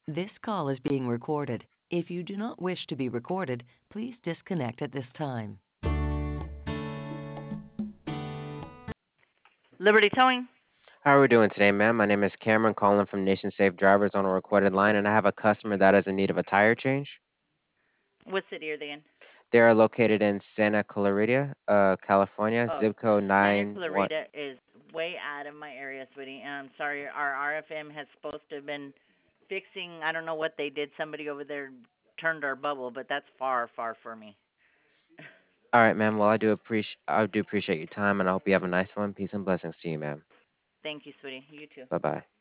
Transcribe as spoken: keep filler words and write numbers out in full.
This call is being recorded. If you do not wish to be recorded, please disconnect at this time. Liberty Towing. How are we doing today, ma'am? My name is Cameron calling from Nation Safe Drivers on a recorded line, and I have a customer that is in need of a tire change. What city are they in? They are located in Santa Clarita, uh, California, Oh, zip code Santa nine one. Clarita is way out of my area, sweetie. And I'm sorry, our R F M has supposed to have been fixing. I don't know what they did. Somebody over there turned our bubble, but that's far, far for me. All right, ma'am. Well, I do appreciate I do appreciate your time, and I hope you have a nice one. Peace and blessings to you, ma'am. Thank you, sweetie. You too. Bye bye.